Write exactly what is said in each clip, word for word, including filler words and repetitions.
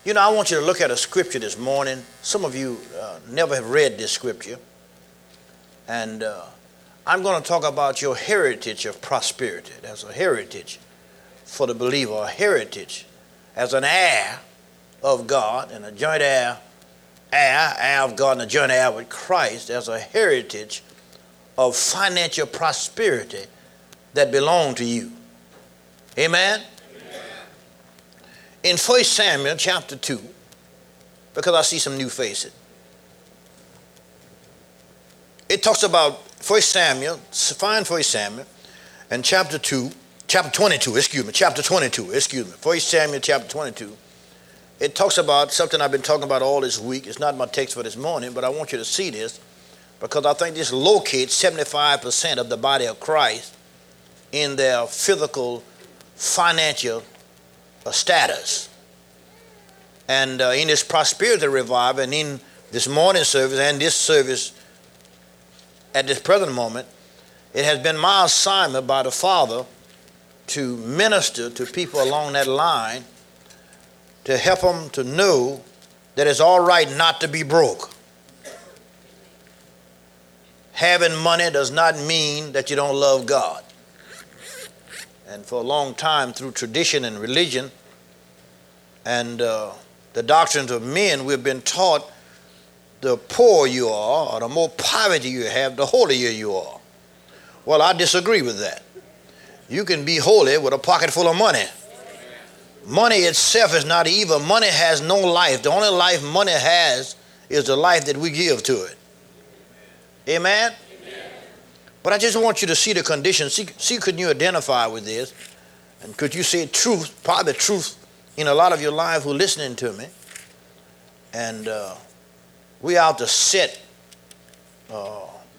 You know, I want you to look at a scripture this morning. Some of you uh, never have read this scripture. And uh, I'm going to talk about your heritage of prosperity. That's a heritage for the believer, a heritage as an heir of God and a joint heir, heir, heir of God and a joint heir with Christ, as a heritage of financial prosperity that belong to you. Amen? In First Samuel chapter two, because I see some new faces, it talks about First Samuel, find First Samuel, and chapter two, chapter twenty-two, excuse me, chapter twenty-two, excuse me, First Samuel chapter twenty-two. It talks about something I've been talking about all this week. It's not my text for this morning, but I want you to see this because I think this locates seventy-five percent of the body of Christ in their physical, financial status. And uh, in this prosperity revival and in this morning service and this service at this present moment, it has been my assignment by the Father to minister to people along that line to help them to know that it's all right not to be broke. Having money does not mean that you don't love God. And for a long time, through tradition and religion and uh, the doctrines of men, we've been taught the poorer you are or the more poverty you have, the holier you are. Well, I disagree with that. You can be holy with a pocket full of money. Money itself is not evil. Money has no life. The only life money has is the life that we give to it. Amen? But I just want you to see the condition. See, see, could you identify with this? And could you say truth, probably truth in a lot of your life who are listening to me? And uh, we have to set uh,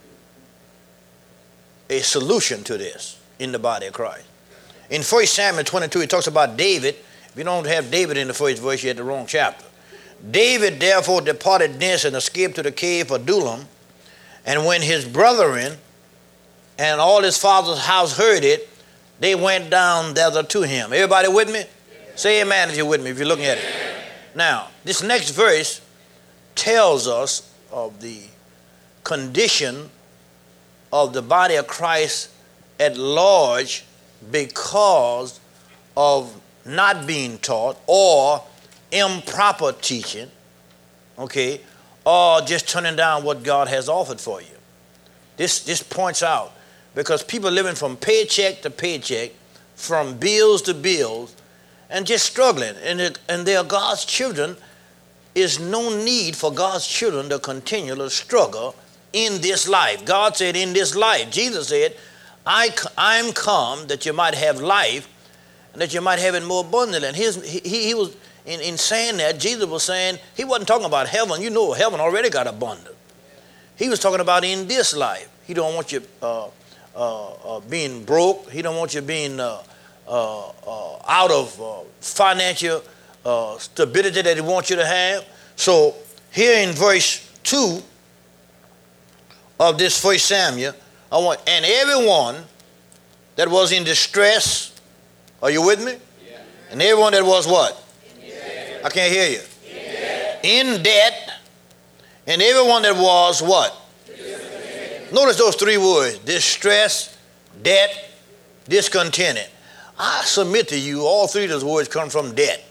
a solution to this in the body of Christ. In First Samuel twenty-two, it talks about David. If you don't have David in the first verse, you had the wrong chapter. David therefore departed thence and escaped to the cave of Adullam. And when his brethren and all his father's house heard it, they went down thither to him. Everybody with me? Yeah. Say amen if you're with me, if you're looking at it. Now, this next verse tells us of the condition of the body of Christ at large because of not being taught or improper teaching, okay, or just turning down what God has offered for you. This, this points out because people living from paycheck to paycheck, from bills to bills, and just struggling. And, it, and they are God's children. Is no need for God's children to continue to struggle in this life. God said in this life. Jesus said, I, I'm come that you might have life and that you might have it more abundantly. And his, he, he was, in, in saying that, Jesus was saying, he wasn't talking about heaven. You know heaven already got abundant. He was talking about in this life. He don't want you uh, uh, uh, being broke. He don't want you being uh, uh, uh, out of uh, financial uh, stability that he wants you to have. So here in verse two of this First Samuel, I want, and everyone that was in distress, are you with me? Yeah. And everyone that was what? Yeah. I can't hear you. Yeah. In debt, and everyone that was what? Notice those three words: distress, debt, discontented. I submit to you, all three of those words come from debt.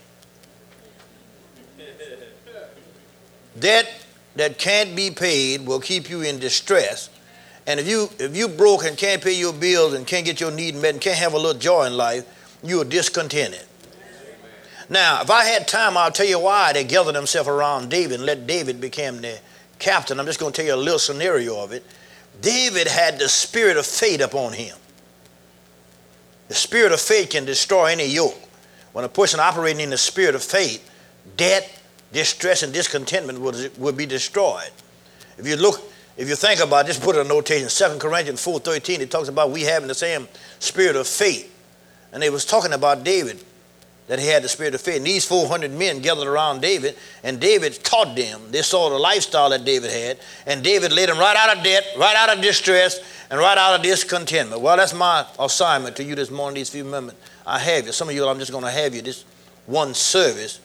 Debt that can't be paid will keep you in distress. And if you if you broke and can't pay your bills and can't get your need met and can't have a little joy in life, you are discontented. Now, if I had time, I'll tell you why they gathered themselves around David and let David become the captain. I'm just going to tell you a little scenario of it. David had the spirit of faith upon him. The spirit of faith can destroy any yoke. When a person operating in the spirit of faith, debt, distress, and discontentment will, will be destroyed. If you look, if you think about it, just put a notation. Second Corinthians four thirteen, it talks about we having the same spirit of faith. And they was talking about David, that he had the spirit of faith. And these four hundred men gathered around David, and David taught them. They saw the lifestyle that David had, and David led them right out of debt, right out of distress, and right out of discontentment. Well, that's my assignment to you this morning, these few moments I have you. Some of you, I'm just going to have you this one service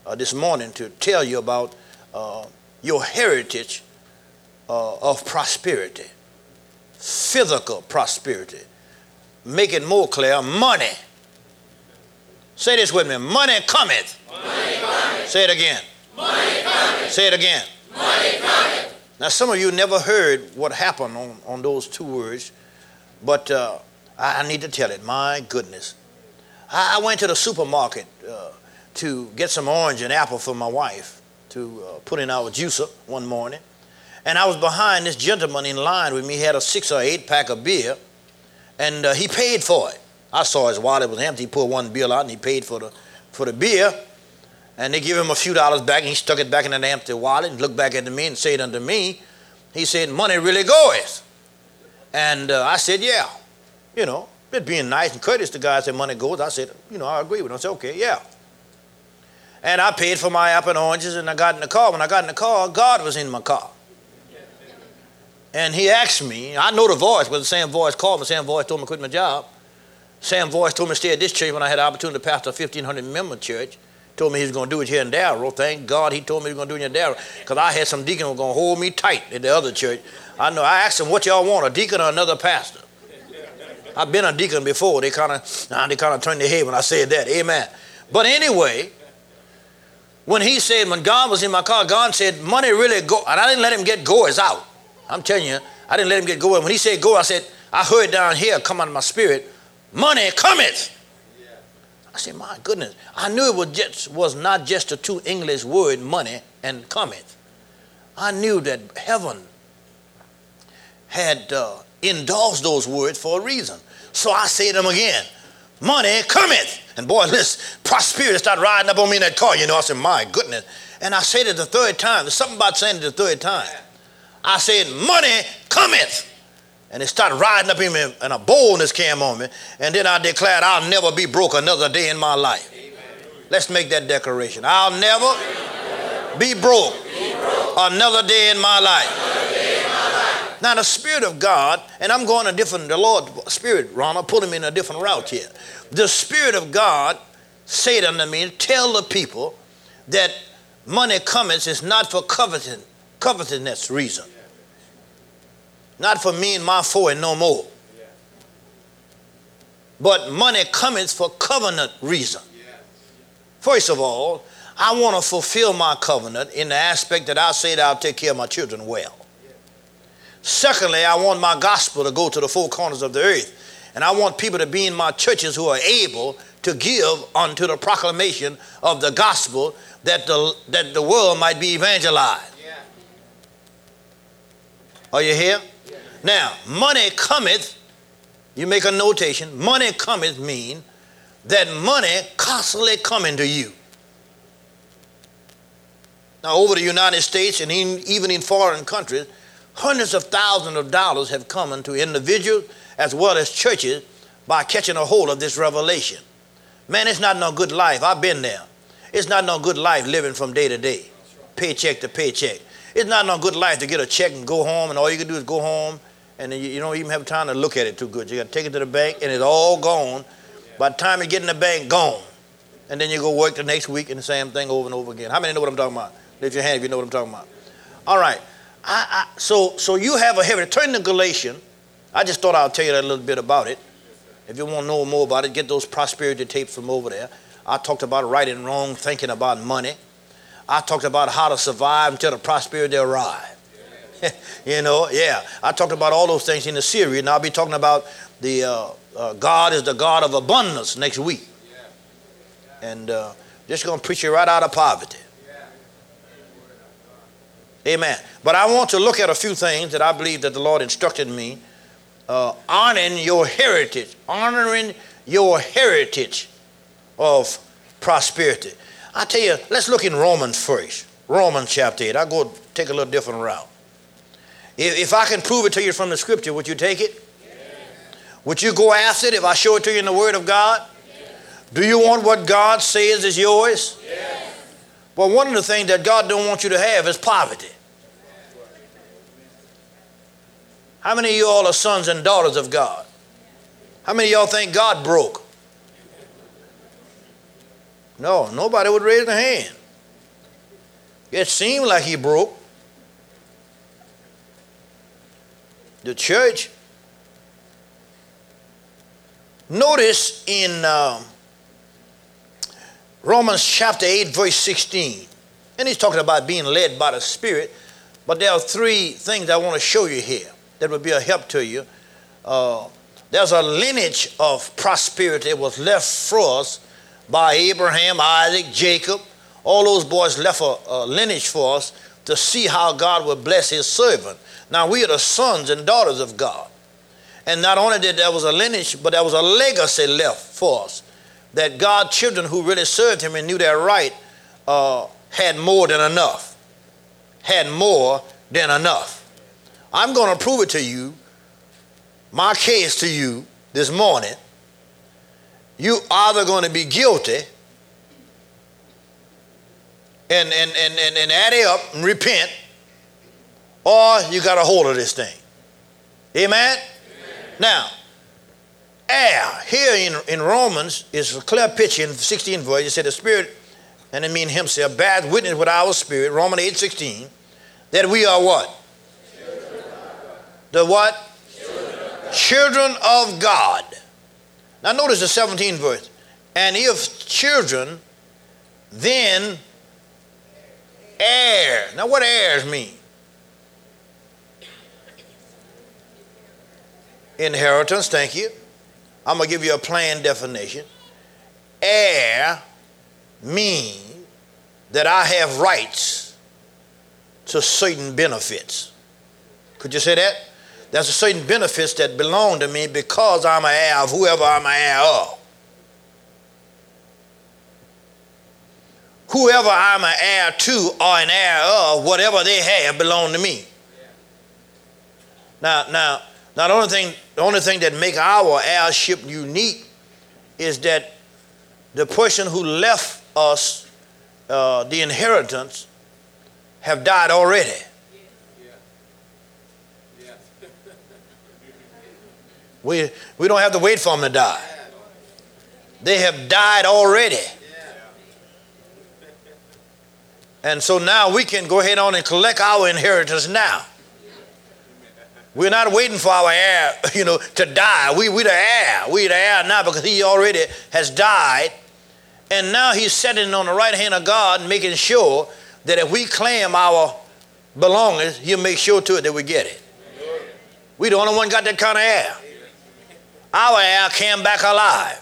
uh, this morning to tell you about uh, your heritage uh, of prosperity, physical prosperity. Make it more clear, money. Say this with me, money cometh. Money cometh. Say it again. Money cometh. Say it again. Money cometh. Now some of you never heard what happened on, on those two words, but uh, I, I need to tell it. My goodness. I, I went to the supermarket uh, to get some orange and apple for my wife to uh, put in our juicer one morning. And I was behind this gentleman in line with me. He had a six or eight pack of beer, and uh, he paid for it. I saw his wallet was empty. He pulled one bill out and he paid for the for the beer. And they give him a few dollars back, and he stuck it back in an empty wallet and looked back at me and said unto me, he said, money really goeth. And uh, I said, yeah. You know, it being nice and courteous, the guy said, money goes. I said, you know, I agree with him. I said, okay, yeah. And I paid for my apple and oranges, and I got in the car. When I got in the car, God was in my car. And he asked me, I know the voice, but the same voice called me, the same voice told me to quit my job. Same voice told me to stay at this church when I had the opportunity to pastor a fifteen hundred member church. Told me he was going to do it here in Darrow. Thank God he told me he was going to do it in Darrow, because I had some deacons who were going to hold me tight at the other church. I know. I asked them, what y'all want, a deacon or another pastor? I've been a deacon before. They kind of nah, they kind of turned their head when I said that. Amen. But anyway, when he said, when God was in my car, God said, money really go, and I didn't let him get goers out. I'm telling you, I didn't let him get going. When he said go, I said, I heard down here come out of my spirit, money cometh. I said, my goodness. I knew it was, just, was not just a two English word, money and cometh. I knew that heaven had uh, endorsed those words for a reason. So I said them again, money cometh. And boy, listen, prosperity started riding up on me in that car. You know, I said, my goodness. And I said it the third time. There's something about saying it the third time. I said, money cometh. And it started riding up in me, and a boldness came on me. And then I declared, I'll never be broke another day in my life. Amen. Let's make that declaration. I'll never be broke, be broke. Another day in my life. Day in my life. Now the Spirit of God, and I'm going a different, the Lord Spirit, Ronald, put him in a different route here. The Spirit of God said unto me, tell the people that money cometh is not for coveting, covetousness reason. Not for me and my four and no more. Yeah. But money cometh for covenant reason. Yeah. First of all, I want to fulfill my covenant in the aspect that I say that I'll take care of my children well. Yeah. Secondly, I want my gospel to go to the four corners of the earth. And I want people to be in my churches who are able to give unto the proclamation of the gospel that the, that the world might be evangelized. Yeah. Are you here? Now, money cometh, you make a notation, money cometh mean that money constantly coming to you. Now, over the United States and in, even in foreign countries, hundreds of thousands of dollars have come into individuals as well as churches by catching a hold of this revelation. Man, it's not no good life. I've been there. It's not no good life living from day to day, paycheck to paycheck. It's not no good life to get a check and go home, and all you can do is go home, and you, you don't even have time to look at it too good. You got to take it to the bank, and it's all gone. By the time you get in the bank, gone. And then you go work the next week, and the same thing over and over again. How many know what I'm talking about? Lift your hand if you know what I'm talking about. All right. I, I, so, so you have a heritage. Turn to Galatians. I just thought I'd tell you that a little bit about it. If you want to know more about it, get those prosperity tapes from over there. I talked about right and wrong, thinking about money. I talked about how to survive until the prosperity arrives. You know, yeah. I talked about all those things in the series, and I'll be talking about the uh, uh, God is the God of abundance next week. And uh, just going to preach you right out of poverty. Amen. But I want to look at a few things that I believe that the Lord instructed me. Uh, honoring your heritage. Honoring your heritage of prosperity. I tell you, let's look in Romans first. Romans chapter eight. I'll go take a little different route. If, if I can prove it to you from the scripture, would you take it? Yes. Would you go after it if I show it to you in the word of God? Yes. Do you want what God says is yours? Yes. Well, one of the things that God don't want you to have is poverty. How many of you all are sons and daughters of God? How many of y'all think God broke? No, nobody would raise their hand. It seemed like he broke. The church. Notice in um, Romans chapter eight, verse sixteen, and he's talking about being led by the Spirit, but there are three things I want to show you here that would be a help to you. Uh, there's a lineage of prosperity that was left for us by Abraham, Isaac, Jacob. All those boys left a, a lineage for us to see how God would bless his servant. Now we are the sons and daughters of God. And not only did there was a lineage, but there was a legacy left for us. That God's children who really served him and knew their right uh, had more than enough. Had more than enough. I'm going to prove it to you, my case to you this morning. You either going to be guilty and, and, and, and, and add it up and repent, or you got a hold of this thing. Amen? Amen. Now, heir, here in, in Romans is a clear picture in sixteen verse. It said the Spirit, and it means himself, bears witness with our spirit, Romans eight sixteen, that we are what? The what? Children. Children of God. Now notice the seventeenth verse. And if children, then heir. Now what heirs mean? Inheritance, thank you. I'm going to give you a plain definition. Heir means that I have rights to certain benefits. Could you say that? There's a certain benefits that belong to me because I'm an heir of whoever I'm an heir of. Whoever I'm an heir to or an heir of, whatever they have belong to me. Now, now, now the only thing, the only thing that make our heirship unique is that the person who left us uh, the inheritance have died already. We, we don't have to wait for them to die. They have died already. And so now we can go ahead on and collect our inheritance now. We're not waiting for our heir, you know, to die. We, we're the heir. We're the heir now because he already has died. And now he's sitting on the right hand of God and making sure that if we claim our belongings, he'll make sure to it that we get it. We the only one got that kind of heir. Our heir came back alive.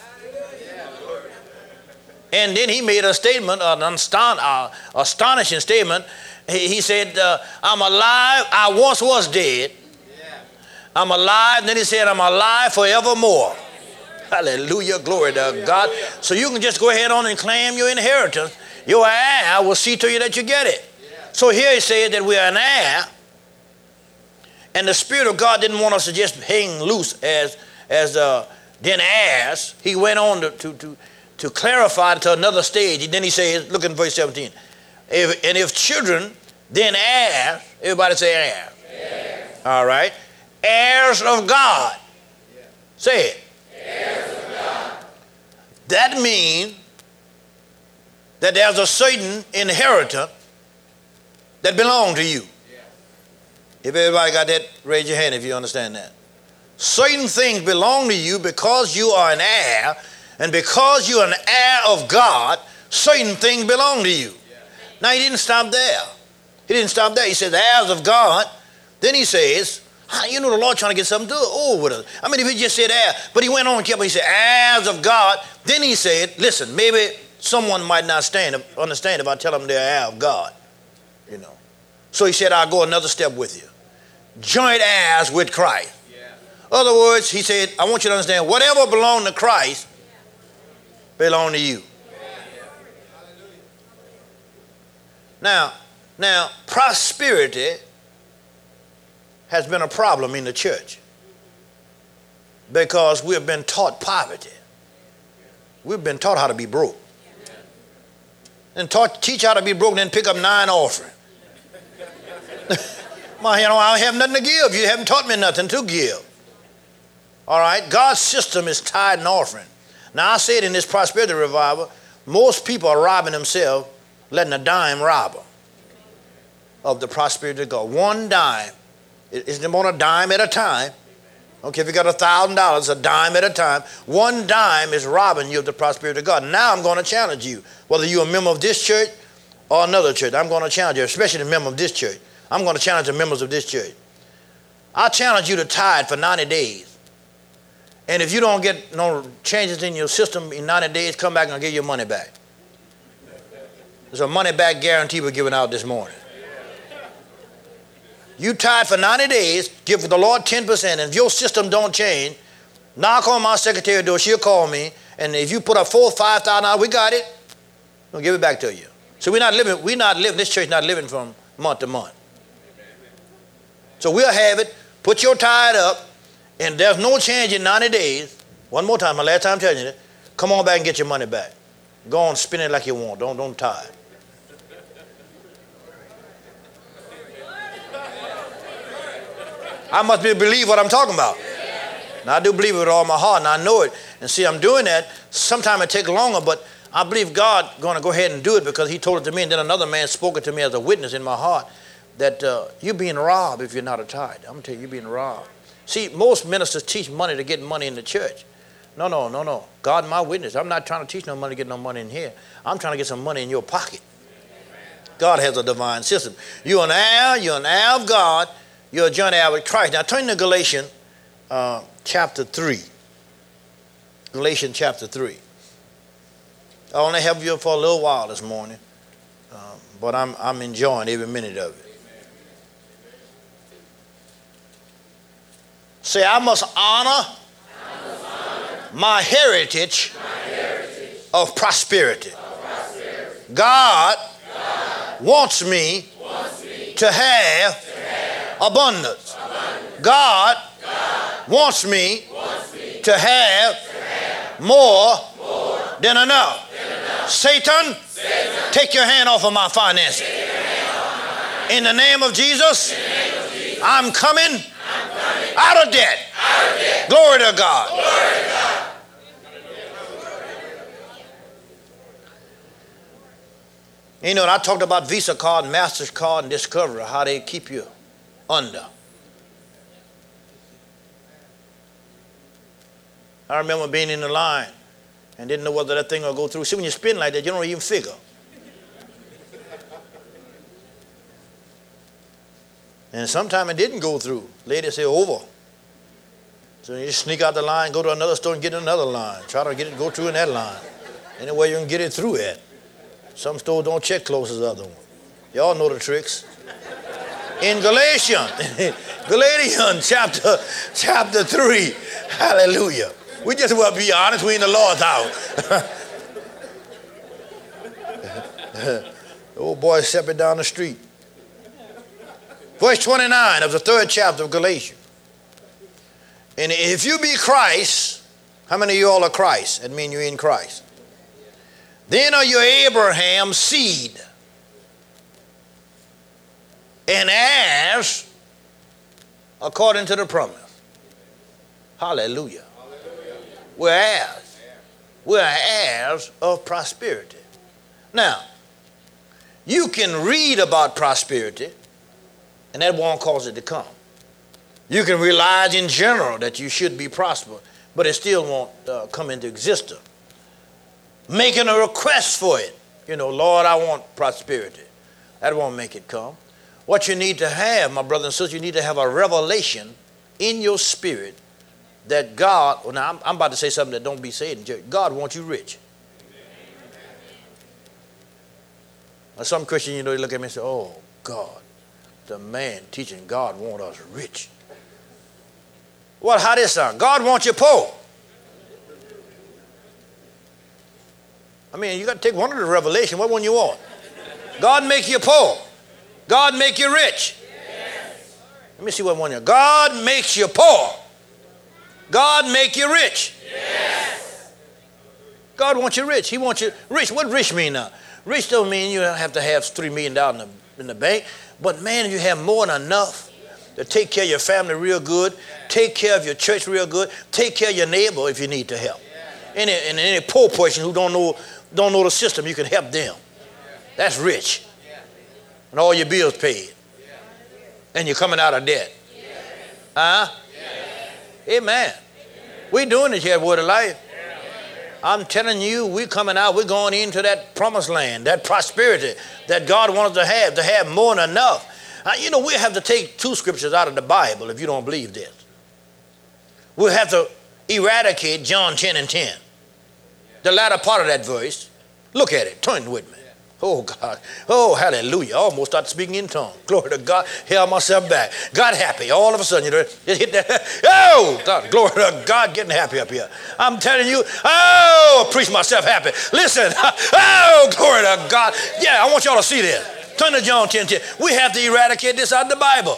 And then he made a statement, an aston- uh, astonishing statement. He, he said, uh, I'm alive. I once was dead. I'm alive. And then he said, I'm alive forevermore. Hallelujah. Glory to God. So you can just go ahead on and claim your inheritance. Your heir will see to you that you get it. So here he said that we are an heir. And the Spirit of God didn't want us to just hang loose as, as uh, then heirs. He went on to, to, to, to clarify it to another stage. And then he says, look in verse seventeen. If, and if children, then heirs. Everybody say heirs. Heirs. All right. Heirs of God. Yeah. Say it. Heirs of God. That means that there's a certain inheritance that belongs to you. Yeah. If everybody got that, raise your hand if you understand that. Certain things belong to you because you are an heir, and because you're an heir of God, certain things belong to you. Yeah. Now he didn't stop there. He didn't stop there. He says heirs of God. Then he says, you know, the Lord trying to get something to do over with us. I mean, if he just said heir, but he went on and kept, he said, heirs of God. Then he said, listen, maybe someone might not stand, understand if I tell them they're heir of God, you know. So he said, I'll go another step with you. Joint heirs with Christ. Yeah. Other words, he said, I want you to understand, whatever belongs to Christ belongs to you. Yeah. Now, now, prosperity has been a problem in the church because we've been taught poverty. We've been taught how to be broke. And taught, teach how to be broke and then pick up nine offering. Well, you know, I have nothing to give. You haven't taught me nothing to give. All right? God's system is tithe and offering. Now, I said in this prosperity revival, most people are robbing themselves, letting a dime rob them. of the prosperity of God. One dime. It's on a dime at a time. Okay, if you got a thousand dollars, a dime at a time. One dime is robbing you of the prosperity of God. Now I'm going to challenge you, whether you're a member of this church or another church. I'm going to challenge you, especially the member of this church. I'm going to challenge the members of this church. I challenge you to tithe for ninety days. And if you don't get no changes in your system in ninety days, come back and I'll give you your money back. There's a money back guarantee we're giving out this morning. You tithe for ninety days, give the Lord ten percent, and if your system don't change, knock on my secretary door, she'll call me, and if you put up four or five thousand dollars, we got it, we'll give it back to you. So we're not living, we're not living, this church not living from month to month. So we'll have it, put your tithe up, and there's no change in ninety days. One more time, my last time telling you that, come on back and get your money back. Go on, spend it like you want, don't, don't tithe. I must be believe what I'm talking about. Now, I do believe it with all my heart, and I know it. And see, I'm doing that. Sometimes it takes longer, but I believe God going to go ahead and do it because he told it to me, and then another man spoke it to me as a witness in my heart that uh, you're being robbed if you're not a tithe. I'm going to tell you, you're being robbed. See, most ministers teach money to get money in the church. No, no, no, no. God, my witness. I'm not trying to teach no money to get no money in here. I'm trying to get some money in your pocket. God has a divine system. You're an heir. You're an heir of God. You're a joint heir with Christ. Now turn to Galatians uh, chapter three. Galatians chapter three. I only have you for a little while this morning, uh, but I'm, I'm enjoying every minute of it. Say, I must honor, I must honor my heritage, my heritage of prosperity. of prosperity. God, God wants me, wants me to have, to have abundance. abundance. God, God wants me, wants me to have, to have more, more than enough. than enough. Satan, Satan, take your hand off of my finances. take your hand off my finances. In the name of Jesus, In the name of Jesus, I'm coming I'm coming out of debt. out of debt. Glory to God. Glory to God. You know, and I talked about Visa card, MasterCard, and Discovery, how they keep you under. I remember being in the line and didn't know whether that thing would go through. See, when you spin like that, you don't even figure. And sometimes it didn't go through. Lady said, over. So you just sneak out the line, go to another store and get in another line. Try to get it, go through in that line. Any way you can get it through at. Some stores don't check close as other one. Y'all know the tricks. In Galatians, Galatians chapter, chapter three, hallelujah. We just want to be honest, we in the Lord's house. The old boy stepping down the street. Verse twenty-nine of the third chapter of Galatians. And if you be Christ, how many of you all are Christ? That means you're in Christ. Then are you Abraham's seed and heirs according to the promise. Hallelujah. Hallelujah. We're heirs. We're heirs of prosperity. Now, you can read about prosperity, and that won't cause it to come. You can realize in general that you should be prosperous, but it still won't uh, come into existence. Making a request for it. You know, Lord, I want prosperity. That won't make it come. What you need to have, my brother and sister, you need to have a revelation in your spirit that God, well, now I'm, I'm about to say something that don't be said in church. God wants you rich. Now, some Christians, you know, they look at me and say, oh, God, the man teaching God wants us rich. Well, how this sound? God wants you poor. I mean, you got to take one of the revelation. What one you want? God make you poor. God make you rich. Yes. Let me see what one you. God makes you poor. God make you rich. Yes. God wants you rich. He wants you rich. What rich mean now? Rich don't mean you don't have to have three million dollars in the, in the bank. But man, you have more than enough to take care of your family real good, take care of your church real good, take care of your neighbor if you need to help. Any, and any poor person who don't know don't know the system, you can help them. That's rich. and all your bills paid. And you're coming out of debt. Huh? Amen. We're doing this here at Word of Life. I'm telling you, we're coming out, we're going into that promised land, that prosperity that God wants to have, to have more than enough. Uh, you know, we have to take two scriptures out of the Bible if you don't believe this. We'll have to eradicate John ten and ten. The latter part of that verse. Look at it. Turn with me. Oh, God. Oh, hallelujah. I almost started speaking in tongues. Glory to God. Held myself back. Got happy. All of a sudden, you know, just hit that. Oh, God. Glory to God. Getting happy up here. I'm telling you. Oh, preach myself happy. Listen. Oh, glory to God. Yeah, I want y'all to see this. Turn to John ten ten. We have to eradicate this out of the Bible.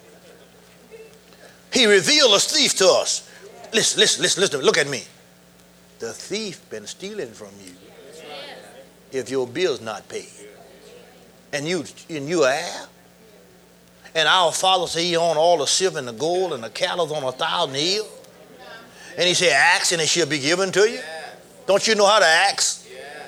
He revealed a thief to us. Listen, listen, listen, listen. Look at me. The thief been stealing from you if your bill's not paid. And you and you are heir. And our Father said he owned all the silver and the gold and the cattle on a thousand hills. And he said, ask and it shall be given to you. Don't you know how to ask?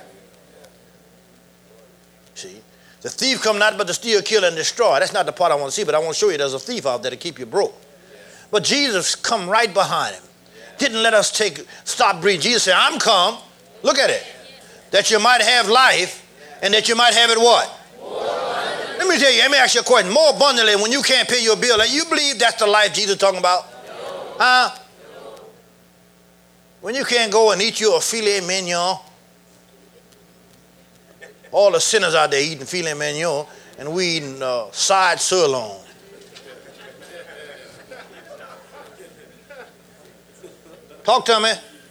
See? The thief come not but to steal, kill, and destroy. That's not the part I want to see, but I want to show you there's a thief out there to keep you broke. But Jesus come right behind him. Didn't let us take, stop breathing. Jesus said, I'm come. Look at it. That you might have life and that you might have it what? Let me tell you, let me ask you a question. More abundantly when you can't pay your bill. You believe that's the life Jesus is talking about? No. Huh? No. When you can't go and eat you a filet mignon. All the sinners out there eating filet mignon and we eating uh, side sirloin. Talk to me.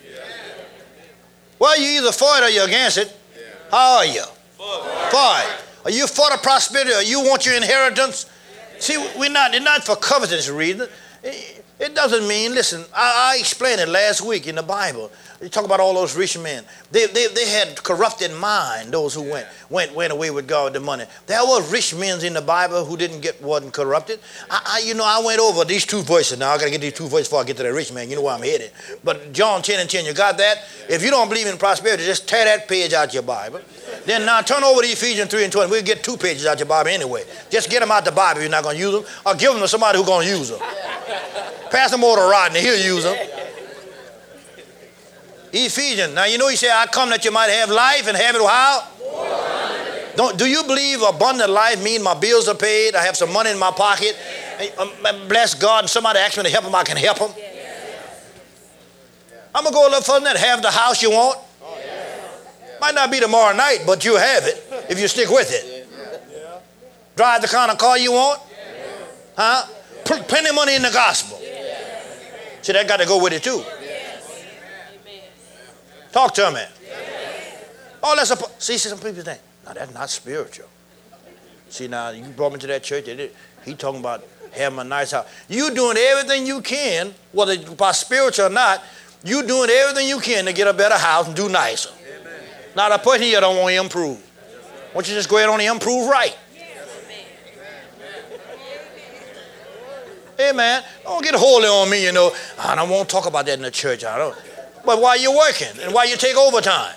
Well, you either for it or you're against it. How are you? For it. Are you for the prosperity or you want your inheritance? See, we're not, it's not for covetous reason. It, it doesn't mean, listen, I, I explained it last week in the Bible. You talk about all those rich men. They, they, they had corrupted mind, those who went, went, went away with God with the money. There were rich men in the Bible who didn't get, wasn't corrupted. I, I, you know, I went over these two verses. Now I got to get these two verses before I get to the rich man. You know where I'm headed. But John ten and ten, you got that? If you don't believe in prosperity, just tear that page out your Bible. Then now turn over to Ephesians three and twenty. We'll get two pages out your Bible anyway. Just get them out the Bible if you're not going to use them. Or give them to somebody who's going to use them. Pass them over to Rodney. He'll use them. Ephesians. Now you know he said, I come that you might have life and have it how? Don't, do you believe abundant life means my bills are paid, I have some money in my pocket, and, um, bless God, and somebody asks me to help them, I can help them? I'm going to go a little further than that. Have the house you want. Might not be tomorrow night, but you have it if you stick with it. Drive the kind of car you want. Huh? P- plenty of money in the gospel. See, that got to go with it too. Talk to me. Oh, that's a, see, some people think, no, that's not spiritual. See, now, you brought me to that church, he talking about having a nice house. You doing everything you can, whether by spiritual or not, you doing everything you can to get a better house and do nicer. Amen. Now, the person here don't want to improve. Why don't you just go ahead and improve right? Hey, man, don't get holy on me, you know. I don't want to talk about that in the church. I don't. But while you're working and while you take overtime.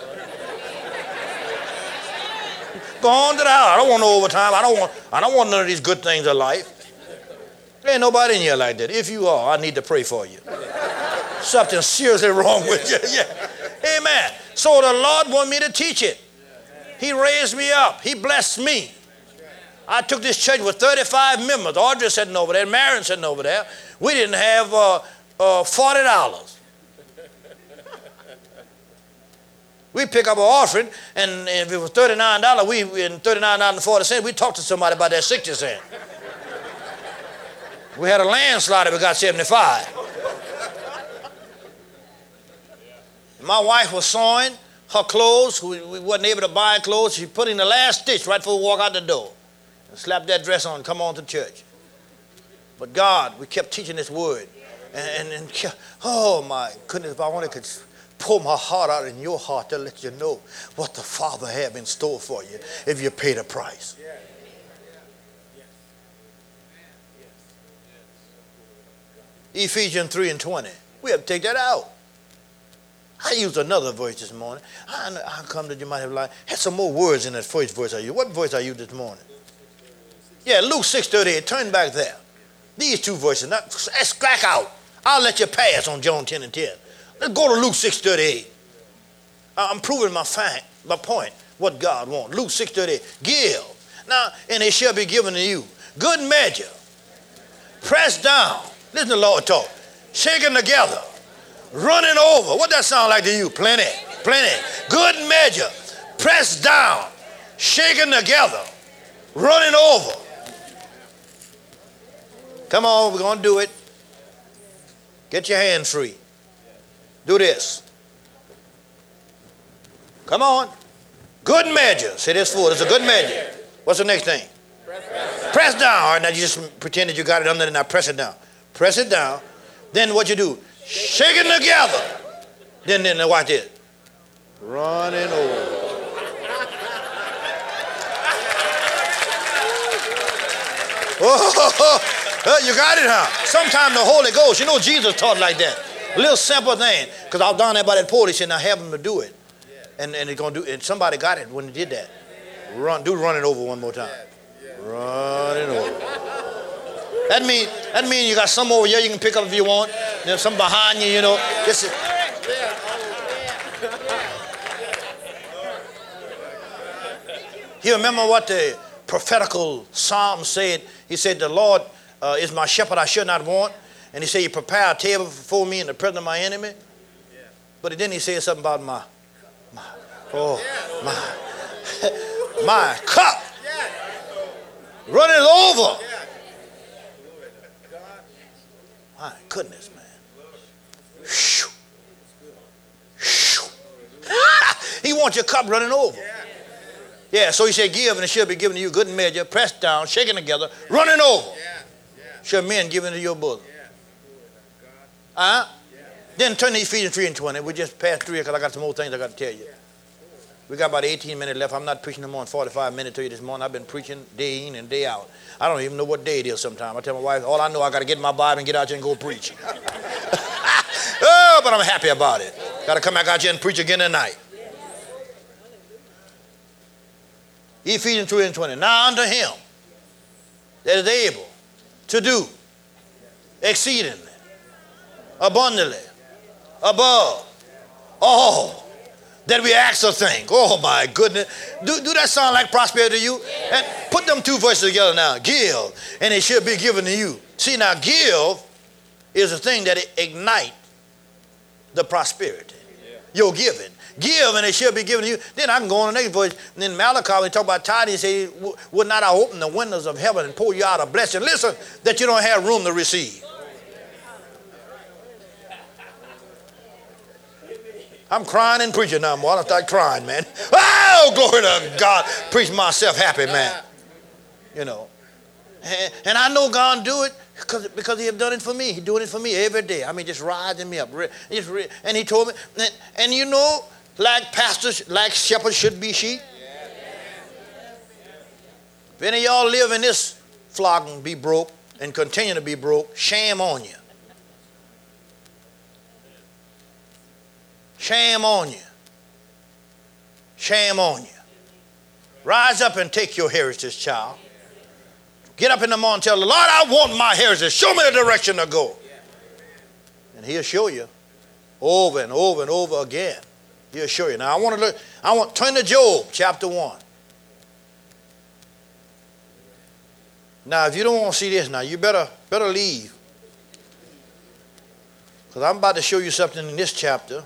Go on to the house. I don't want no overtime. I don't want, I don't want none of these good things of life. There ain't nobody in here like that. If you are, I need to pray for you. Something seriously wrong with you. Yeah. Amen. So the Lord wanted me to teach it. He raised me up. He blessed me. I took this church with thirty-five members. Audrey sitting over there, Marion sitting over there. We didn't have uh, uh, forty dollars. We pick up an offering, and if it was thirty-nine dollars, we in thirty-nine dollars and forty cents, we talked to somebody about that sixty cents. We had a landslide that we got seventy-five. My wife was sewing her clothes. We, we wasn't able to buy clothes. She put in the last stitch right before we walk out the door. And slapped that dress on and come on to church. But God, we kept teaching this word. And, and, and oh my goodness, if I only could pour my heart out in your heart to let you know what the Father have in store for you if you pay the price. Ephesians three and twenty. We have to take that out. I used another verse this morning. I, I come that you might have lied. Had some more words in that first verse I used. What verse I used this morning? Yeah, Luke six thirty-eight. Turn back there. These two verses. Now, slack out. I'll let you pass on John ten and ten. Let's go to Luke six thirty-eight. I'm proving my fact, my point, what God wants. Luke six thirty-eight. Give. Now, and it shall be given to you. Good measure. Pressed down. Listen to the Lord talk. Shaken together. Running over. What that sound like to you? Plenty. Plenty. Good measure. Pressed down. Shaken together. Running over. Come on, we're going to do it. Get your hands free. Do this. Come on. Good measure. Say this for it. It's a good measure. What's the next thing? Press down. Press down. All right, now you just pretend that you got it under there. Now press it down. Press it down. Then what you do? Shake it together. Then, then watch this. Running over. Oh, you got it, huh? Sometimes the Holy Ghost, you know Jesus taught like that. A little simple thing. Because I was down there by that pool, he said, now have him to do it. And and, gonna do, and somebody got it when he did that. Run, do running over one more time. Running over. That means that mean you got some over here you can pick up if you want. There's some behind you, you know. This is, you remember what the prophetical psalm said? He said, the Lord uh, is my shepherd, I should not want. And he said, you prepare a table before me in the presence of my enemy. But then he said something about my, my oh, my, my cup running over. My goodness, man. Shoo. Shoo. He wants your cup running over. Yeah, so he said, give and it shall be given to you good measure, pressed down, shaken together, running over. Shall men give into your bosom. Uh-huh. Then turn to Ephesians three and twenty. We just passed through because I got some more things I got to tell you. We got about eighteen minutes left. I'm not preaching no more than forty-five minutes to you this morning. I've been preaching day in and day out. I don't even know what day it is sometimes. I tell my wife, all I know, I got to get in my Bible and get out here and go preach. Oh, but I'm happy about it. Got to come back out here and preach again tonight. Ephesians three and twenty. Now unto him that is able to do exceedingly, abundantly, above all that we ask or think. Oh my goodness. Do, do that sound like prosperity to you? And put them two verses together now. Give, and it should be given to you. See now, give is a thing that ignites the prosperity. Your giving. Give, and it shall be given to you. Then I can go on the next verse. And then Malachi, when he talk about tithing, he say, would not I open the windows of heaven and pour you out a blessing? Listen, that you don't have room to receive. I'm crying and preaching now, boy. I start crying, man. Oh, glory to God. Preach myself happy, man. You know. And, and I know God do it because, because he have done it for me. He's doing it for me every day. I mean, just rising me up. Just, and he told me, and, and you know, like pastors, like shepherds should be sheep. If any of y'all live in this flock and be broke and continue to be broke, shame on you. Shame on you. Shame on you. Rise up and take your heritage, child. Get up in the morning and tell the Lord, I want my heritage. Show me the direction to go. And he'll show you over and over and over again. He'll show you. Now I want to look, I want turn to Job chapter one. Now if you don't want to see this now, you better better leave. Because I'm about to show you something in this chapter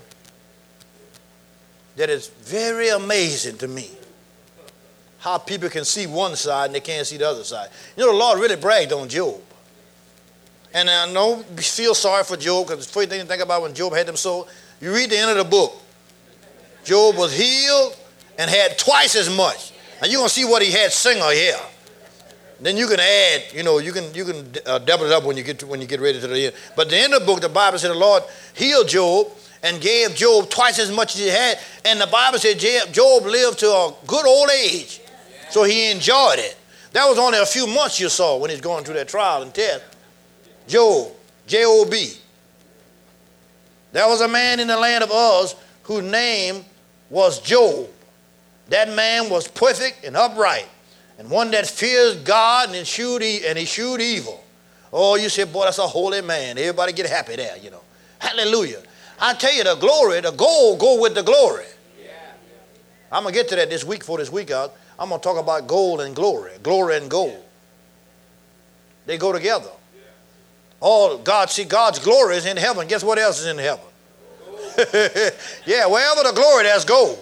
that is very amazing to me. How people can see one side and they can't see the other side. You know, the Lord really bragged on Job. And I know you feel sorry for Job because the first thing you think about when Job had them sold, you read the end of the book. Job was healed and had twice as much. And you're going to see what he had singer here. Then you can add, you know, you can you can uh, double it up when you get to, when you get ready to the end. But at the end of the book, the Bible said the Lord healed Job and gave Job twice as much as he had. And the Bible said Job lived to a good old age. So he enjoyed it. That was only a few months you saw when he's going through that trial and test. Job, J O B. There was a man in the land of Uz whose name was Job. That man was perfect and upright And one that fears God and eschewed, e- and eschewed evil. Oh, you say, boy, that's a holy man. Everybody get happy there, you know. Hallelujah. I tell you, the glory, the gold go with the glory. Yeah. I'm going to get to that this week for this week out. I'm going to talk about gold and glory. Glory and gold. They go together. Yeah. All God, see, God's glory is in heaven. Guess what else is in heaven? Yeah, wherever the glory, there's gold.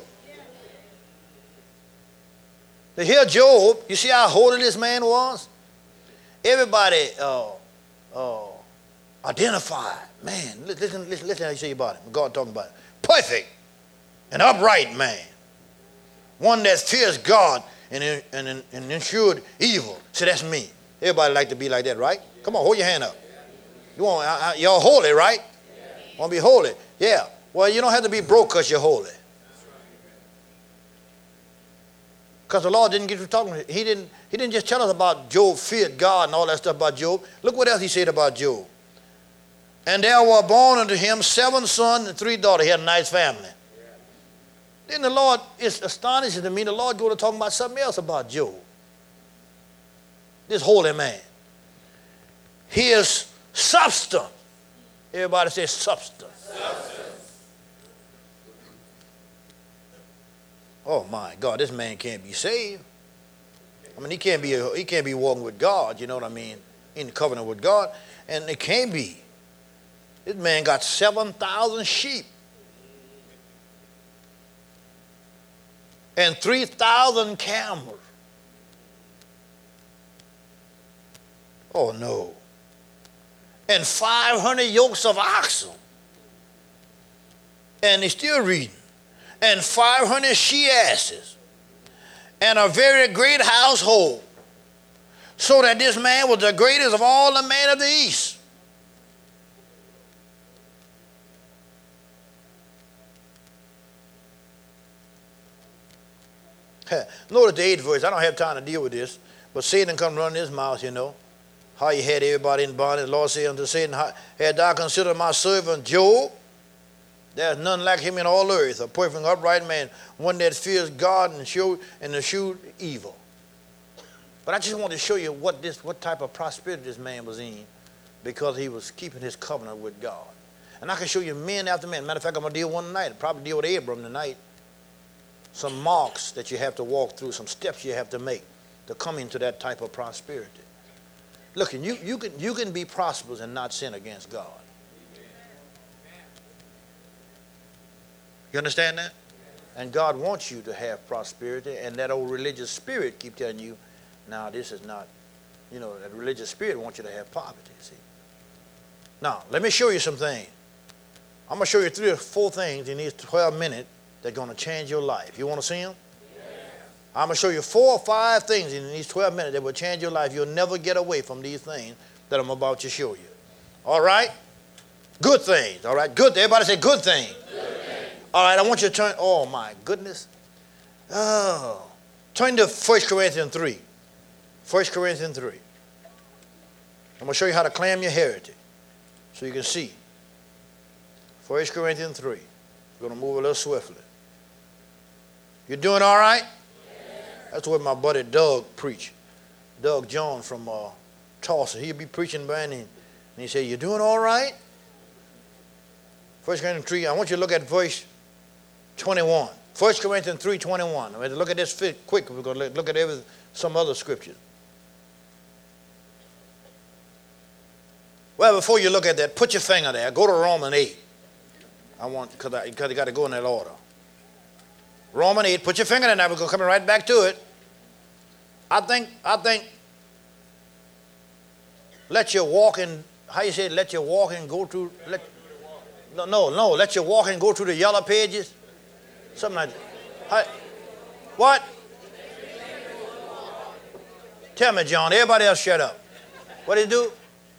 To hear Job, you see how holy this man was? Everybody uh, uh, identified. Man, listen, listen, listen how you say about him. God talking about it. Perfect and upright man. One that fears God and, and, and ensured evil. See, that's me. Everybody like to be like that, right? Come on, hold your hand up. You want, uh, you're holy, right? Want to be holy? Yeah. Well, you don't have to be broke because you're holy. Because the Lord didn't get you talking. He didn't, he didn't just tell us about Job feared God and all that stuff about Job. Look what else he said about Job. And there were born unto him seven sons and three daughters. He had a nice family. Yeah. Then the Lord, it's astonishing to me, the Lord go to talking about something else about Job. This holy man. His substance. Everybody say substance. Substance. Oh my God, this man can't be saved. I mean, he can't be a, he can't be walking with God, you know what I mean, in the covenant with God, and it can't be. This man got seven thousand sheep and three thousand camels. Oh no. And five hundred yokes of oxen. And he's still reading. And five hundred she-asses. And a very great household. So that this man was the greatest of all the men of the East. Notice the eighth verse. I don't have time to deal with this. But Satan come running his mouth, you know. How he had everybody in bondage. The Lord said unto Satan, had thou considered my servant Job? There's none like him in all earth, a perfect upright man, one that fears God and show and eschewed evil. But I just want to show you what this, what type of prosperity this man was in, because he was keeping his covenant with God. And I can show you men after men. Matter of fact, I'm going to deal one tonight. I'll probably deal with Abram tonight. Some marks that you have to walk through, some steps you have to make to come into that type of prosperity. Look, you, you, can, you can be prosperous and not sin against God. You understand that? And God wants you to have prosperity, and that old religious spirit keep telling you, now this is not, you know, that religious spirit wants you to have poverty, see. Now, let me show you some things. I'm going to show you three or four things in these twelve minutes that are going to change your life. You want to see them? I'm going to show you four or five things in these twelve minutes that will change your life. You'll never get away from these things that I'm about to show you. All right? Good things. All right? Good. Everybody say good things. Good things. All right, I want you to turn. Oh, my goodness. Oh. Turn to First Corinthians three. First Corinthians three. I'm going to show you how to claim your heritage so you can see. First Corinthians three. We're going to move a little swiftly. You doing all right? That's what my buddy Doug preached. Doug John from uh, Tulsa. He'll be preaching, man, and he said, you doing all right? First Corinthians three, I want you to look at verse twenty-one. First Corinthians three twenty-one. Look at this quick. We're going to look at every, some other scriptures. Well, before you look at that, put your finger there. Go to Romans eight. I want, because I, because you got to go in that order. Romans eight, put your finger in there. We're going to come right back to it. I think, I think, let your walking, how you say it, let your walking go through, let, no, no, no, let your walking go through the yellow pages. Something like that. How, what? Tell me, John. Everybody else shut up. What did he do?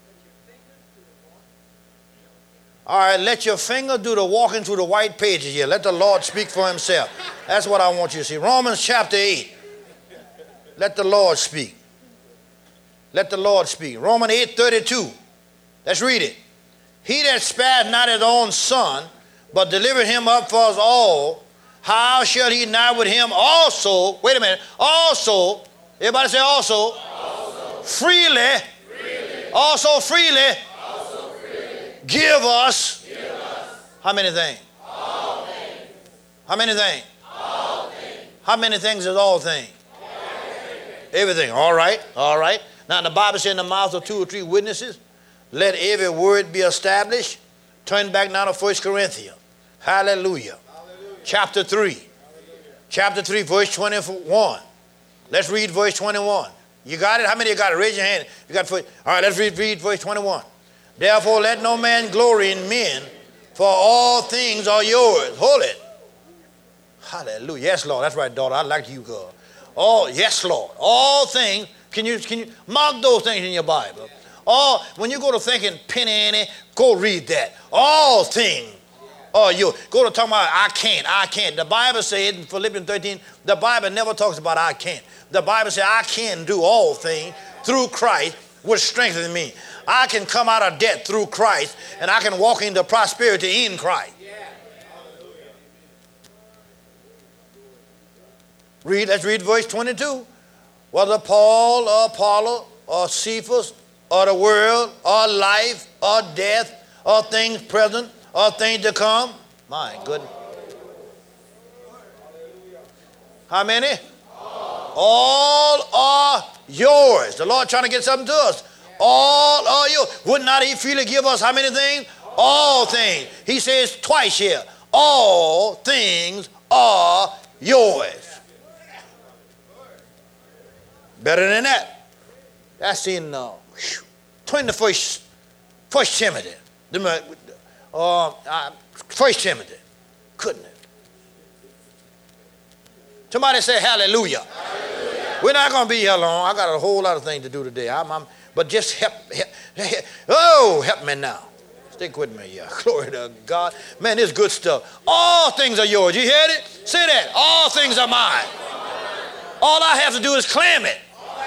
All right, let your finger do the walking through the white pages here. Let the Lord speak for himself. That's what I want you to see. Romans chapter eight. Let the Lord speak. Let the Lord speak. Romans eight thirty-two. Let's read it. He that spared not his own son, but delivered him up for us all, how shall he not with him also, wait a minute, also, Everybody say also. also. Freely. Freely. Also freely. Also freely. Give us. Give us. How many things? All things. How many things? All things. How many things is all things? Everything. All right. All right. Now the Bible says in the mouth of two or three witnesses, let every word be established. Turn back now to First Corinthians. Hallelujah. Hallelujah. Chapter three. Hallelujah. Chapter three, verse twenty-one. Let's read verse twenty-one. You got it? How many of you got it? Raise your hand. You got first. All right, let's read, read verse twenty-one. Therefore, let no man glory in men, for all things are yours. Hold it. Hallelujah. Yes, Lord. That's right, daughter. I like you, God. Oh, yes, Lord. All things. Can you can you mark those things in your Bible? All when you go to thinking penny ante, go read that. All things are yours. Go to talk about I can't, I can't. The Bible says in Philippians thirteen, the Bible never talks about I can't. The Bible says I can do all things through Christ, which strengthens me. I can come out of debt through Christ, and I can walk into prosperity in Christ. Read, let's read verse twenty-two. Whether Paul or Apollo or Cephas or the world or life or death or things present or things to come. My goodness. How many? All are yours. The Lord trying to get something to us. All are yours. Would not he freely give us how many things? All things. He says twice here. All things are yours. Better than that. That's in uh, turn to first, first Timothy. Uh, uh, first Timothy. Couldn't it? Somebody say hallelujah. Hallelujah. We're not going to be here long. I got a whole lot of things to do today. I'm, I'm, but just help, help, help. Oh, help me now. Stick with me. Yeah. Glory to God. Man, this good stuff. All things are yours. You heard it? Say that. All things are mine. All I have to do is claim it.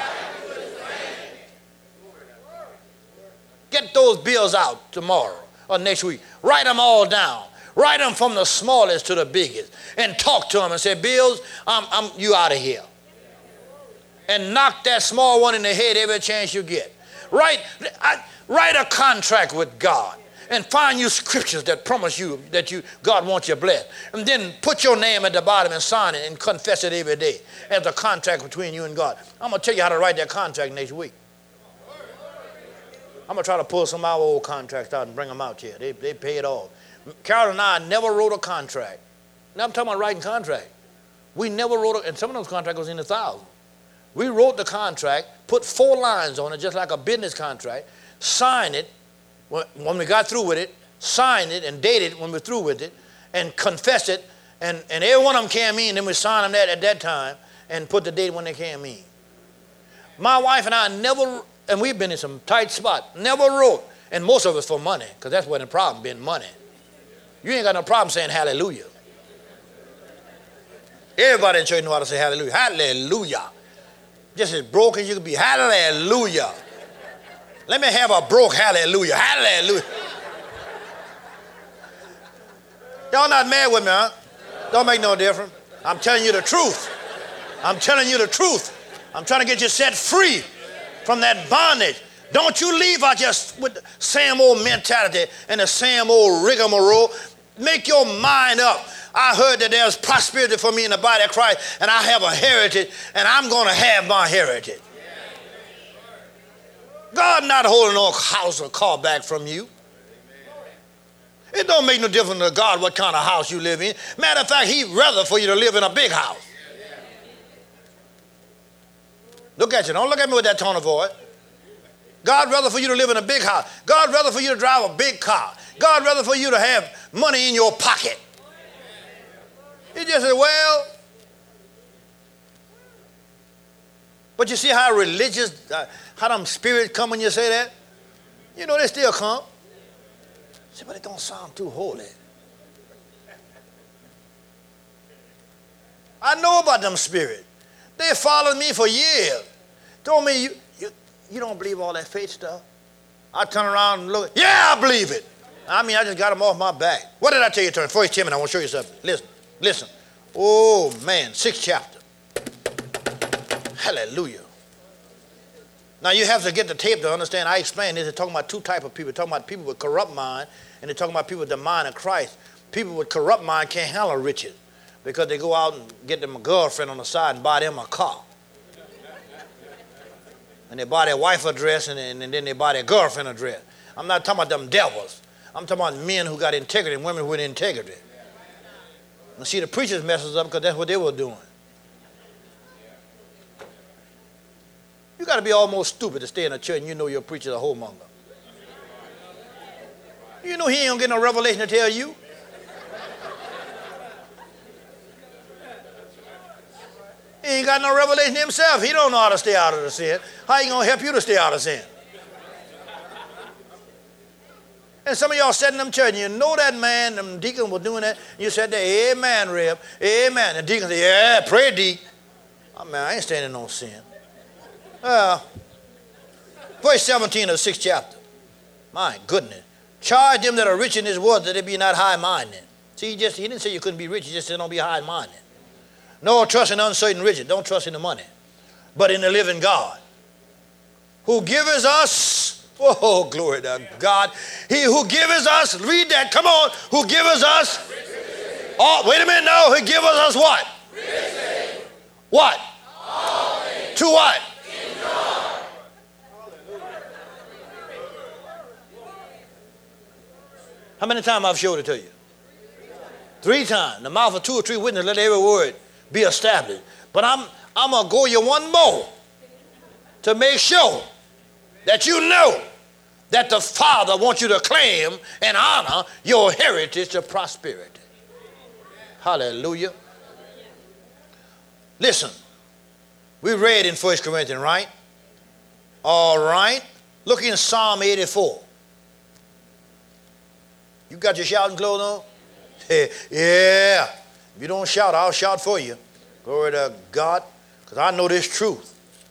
Get those bills out tomorrow or next week. Write them all down. Write them from the smallest to the biggest. And talk to them and say, Bills, I'm, I'm you out of here. And knock that small one in the head every chance you get. Write, I, write a contract with God. And find you scriptures that promise you that you God wants you blessed. And then put your name at the bottom and sign it and confess it every day as a contract between you and God. I'm going to tell you how to write that contract next week. I'm going to try to pull some of our old contracts out and bring them out here. They, they pay it off. Carol and I never wrote a contract. Now I'm talking about writing contract. We never wrote a, and some of those contracts was in the thousands. We wrote the contract, put four lines on it, just like a business contract, signed it when we got through with it, signed it and dated it when we were through with it, and confessed it, and, and every one of them came in, then we signed them that at that time and put the date when they came in. My wife and I never, and we've been in some tight spots, never wrote, and most of it's for money, because that's what the problem been, money. You ain't got no problem saying hallelujah. Everybody in church know how to say hallelujah. Hallelujah. Just as broke as you can be. Hallelujah. Let me have a broke hallelujah. Hallelujah. Y'all not mad with me, huh? Don't make no difference. I'm telling you the truth. I'm telling you the truth. I'm trying to get you set free from that bondage. Don't you leave out just with the same old mentality and the same old rigmarole. Make your mind up. I heard that there's prosperity for me in the body of Christ, and I have a heritage, and I'm going to have my heritage. God not holding no house or car back from you. It don't make no difference to God what kind of house you live in. Matter of fact, he'd rather for you to live in a big house. Look at you. Don't look at me with that tone of voice. God rather for you to live in a big house. God rather for you to drive a big car. God rather for you to have money in your pocket. He just said, well, but you see how religious, uh, how them spirits come when you say that? You know, they still come. Say, but it don't sound too holy. I know about them spirits. They followed me for years. Told me, you, you, you don't believe all that faith stuff? I turn around and look, yeah, I believe it. I mean, I just got them off my back. What did I tell you, turn? First Timothy, I want to show you something. Listen, listen. Oh, man, sixth chapter. Hallelujah. Now you have to get the tape to understand. I explained this. They're talking about two types of people. They're talking about people with corrupt mind, and they're talking about people with the mind of Christ. People with corrupt mind can't handle riches because they go out and get them a girlfriend on the side and buy them a car. And they buy their wife a dress, and, and, and then they buy their girlfriend a dress. I'm not talking about them devils. I'm talking about men who got integrity and women with integrity. And see, the preachers messes up because that's what they were doing. You got to be almost stupid to stay in a church and you know your preacher's a whoremonger. You know he ain't going to get no revelation to tell you. He ain't got no revelation himself. He don't know how to stay out of the sin. How he going to help you to stay out of sin? And some of y'all sitting in them church and you know that man, them deacons were doing that. You said there, amen, Reb, amen. And the deacon said, yeah, pray, Deacon. Oh, man, I ain't standing on sin. Uh, verse seventeen of the sixth chapter. My goodness. Charge them that are rich in this world that they be not high-minded. See, he, just, he didn't say you couldn't be rich. He just said don't be high-minded. No trust in uncertain riches. Don't trust in the money. But in the living God. Who giveth us, oh, glory to God. He who giveth us, read that, come on. Who giveth us, oh, wait a minute, no. Who giveth us what? Riches. What? All things. To what? How many times I've showed it to you? Three times. The mouth of two or three witnesses, let every word be established. But I'm, I'm going to go you one more to make sure that you know that the Father wants you to claim and honor your heritage of prosperity. Hallelujah. Listen, we read in First Corinthians, right? All right. Look in Psalm eighty-four. You got your shouting clothes on? Yeah. If you don't shout, I'll shout for you. Glory to God, because I know this truth.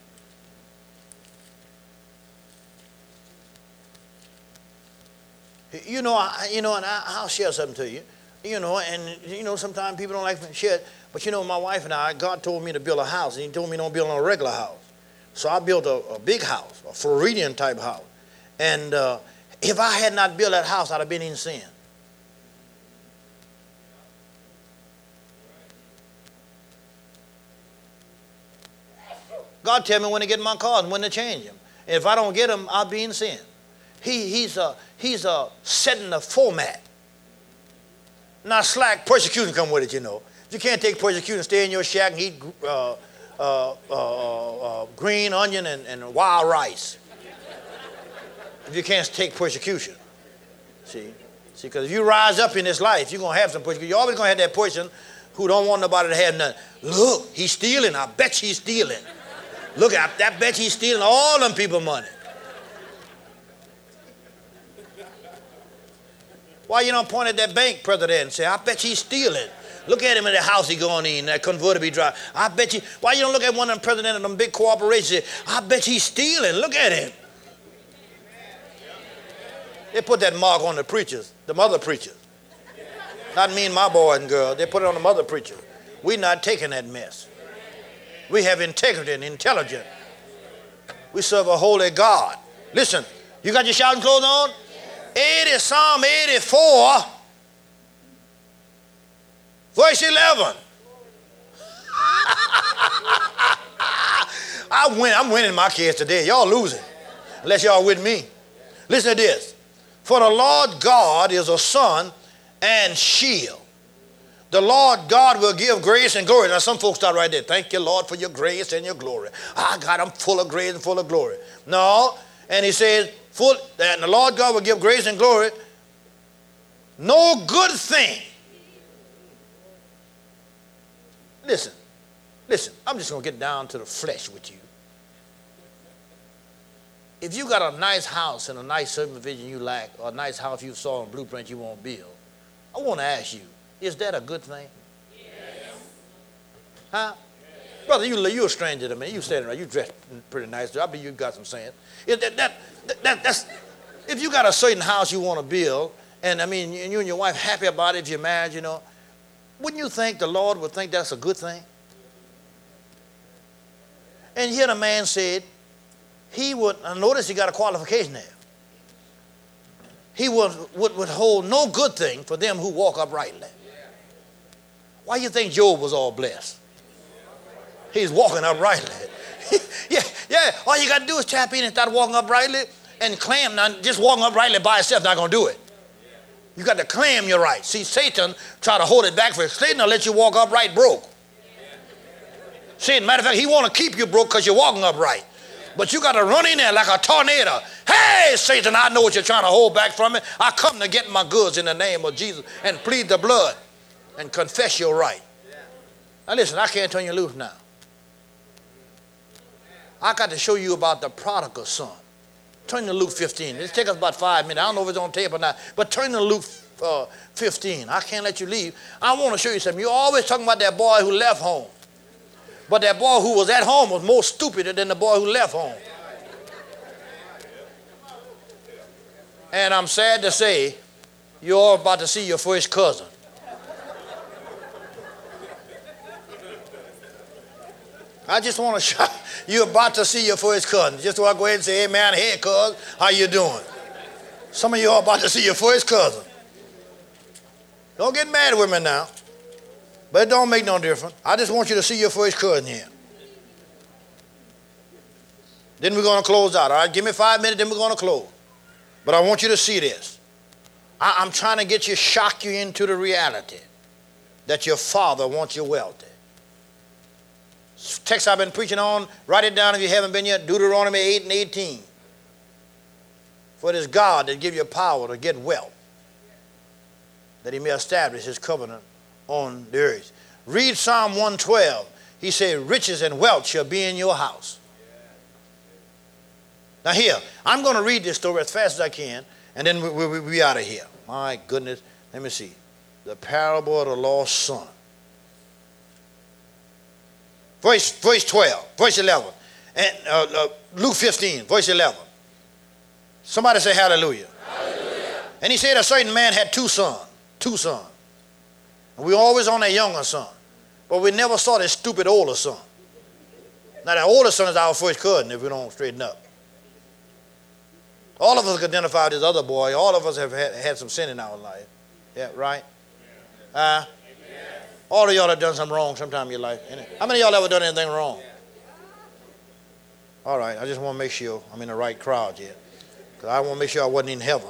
You know, I, you know, and I, I'll share something to you. You know, and you know, sometimes people don't like to share it. But you know, my wife and I, God told me to build a house, and He told me don't build a regular house. So I built a, a big house, a Floridian type house. And uh, if I had not built that house, I'd have been in sin. God tell me when to get my cars and when to change them. And if I don't get them, I'll be in sin. He, he's uh, he's uh, setting the format. Now, slack, persecution come with it, you know. You can't take persecution, stay in your shack and eat uh, uh, uh, uh, green onion and, and wild rice. If you can't take persecution. See? See, because if you rise up in this life, you're going to have some persecution. You're always going to have that person who don't want nobody to have nothing. Look, he's stealing. I bet he's stealing. Look, I, I bet he's stealing all them people money. Why you don't point at that bank president and say, I bet he's stealing. Look at him in the house he going in, that convertible drive. I bet you, why you don't look at one of them presidents of them big corporations and say, I bet he's stealing. Look at him. They put that mark on the preachers, the mother preachers. Not me and my boy and girl. They put it on the mother preachers. We're not taking that mess. We have integrity and intelligence. We serve a holy God. Listen, you got your shouting clothes on? eighty, Psalm eighty-four, verse eleven. I win, I'm winning my case today. Y'all losing, unless y'all with me. Listen to this. For the Lord God is a sun and shield. The Lord God will give grace and glory. Now some folks start right there. Thank you, Lord, for your grace and your glory. Ah, God, I'm full of grace and full of glory. No, and he says, full, and the Lord God will give grace and glory. No good thing. Listen, listen, I'm just going to get down to the flesh with you. If you got a nice house and a nice subdivision you like, or a nice house you saw in blueprint you want to build, I want to ask you, is that a good thing? Yes. Huh? Yes. Brother, you, you're a stranger to me. You standing right. You dressed pretty nice. I bet you got some sense. If, that, that, that, that's, if you got a certain house you want to build, and I mean, you and your wife happy about it if you're married, you know, wouldn't you think the Lord would think that's a good thing? And here the man said, he would, and notice he got a qualification there. He would, would withhold no good thing for them who walk uprightly. Why do you think Job was all blessed? He's walking uprightly. yeah, yeah. All you got to do is tap in and start walking uprightly and claim. Now, just walking uprightly by itself not going to do it. You got to claim your right. See, Satan try to hold it back for you. Satan will let you walk upright broke. See, matter of fact, he want to keep you broke because you're walking upright. But you got to run in there like a tornado. Hey, Satan, I know what you're trying to hold back from me. I come to get my goods in the name of Jesus and plead the blood and confess your right. Now listen, I can't turn you loose now. I got to show you about the prodigal son. Turn to Luke fifteen. It'll take us about five minutes. I don't know if it's on tape or not, but turn to Luke uh, fifteen. I can't let you leave. I want to show you something. You're always talking about that boy who left home. But that boy who was at home was more stupid than the boy who left home. And I'm sad to say, you're all about to see your first cousin. I just want to show you're about to see your first cousin. Just want to go ahead and say, hey man, hey cuz, how you doing? Some of you are about to see your first cousin. Don't get mad with me now. But it don't make no difference. I just want you to see your first cousin here. Then we're going to close out. All right, give me five minutes, then we're going to close. But I want you to see this. I, I'm trying to get you, shock you into the reality that your father wants you wealthy. Text I've been preaching on, write it down if you haven't been yet, Deuteronomy eight and eighteen. For it is God that gives you power to get wealth, that he may establish his covenant on the earth. Read Psalm one twelve. He said, riches and wealth shall be in your house. Now here, I'm going to read this story as fast as I can, and then we'll we, we, we out of here. My goodness. Let me see. The parable of the lost son. Verse, verse twelve, verse eleven. And uh, uh, Luke fifteen, verse eleven. Somebody say hallelujah. Hallelujah. And he said a certain man had two sons. Two sons. And we were always on that younger son. But we never saw that stupid older son. Now that older son is our first cousin if we don't straighten up. All of us can identify with this other boy. All of us have had, had some sin in our life. Yeah, right? Uh, all of y'all have done something wrong sometime in your life. Innit? How many of y'all ever done anything wrong? All right, I just want to make sure I'm in the right crowd here. Because I want to make sure I wasn't in heaven.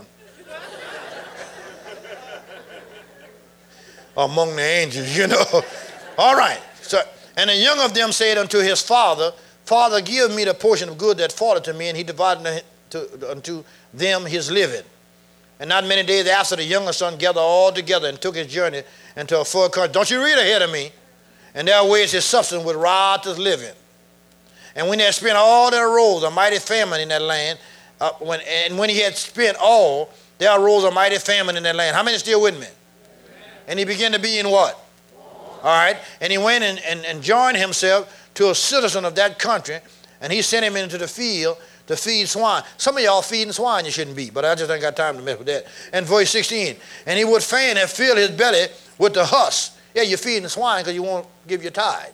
Among the angels, you know. All right. So, and the young of them said unto his father, Father, give me the portion of good that falleth to me. And he divided to, unto them his living. And not many days after, the younger son gathered all together and took his journey into a far country. Don't you read ahead of me? And there ways his substance with riotous living. And when they had spent all, there arose a mighty famine in that land. Uh, when, and when he had spent all, there arose a mighty famine in that land. How many still with me? And he began to be in what? All right. And he went and, and, and joined himself to a citizen of that country, and he sent him into the field to feed swine. Some of y'all feeding swine you shouldn't be, but I just ain't got time to mess with that. And verse sixteen, and he would fain have filled his belly with the husk. Yeah, you're feeding the swine because you won't give your tithe.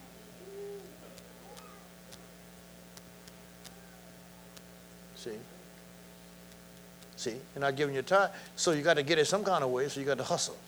See? See? You're not giving your tithe, so you got to get it some kind of way, so you got to hustle.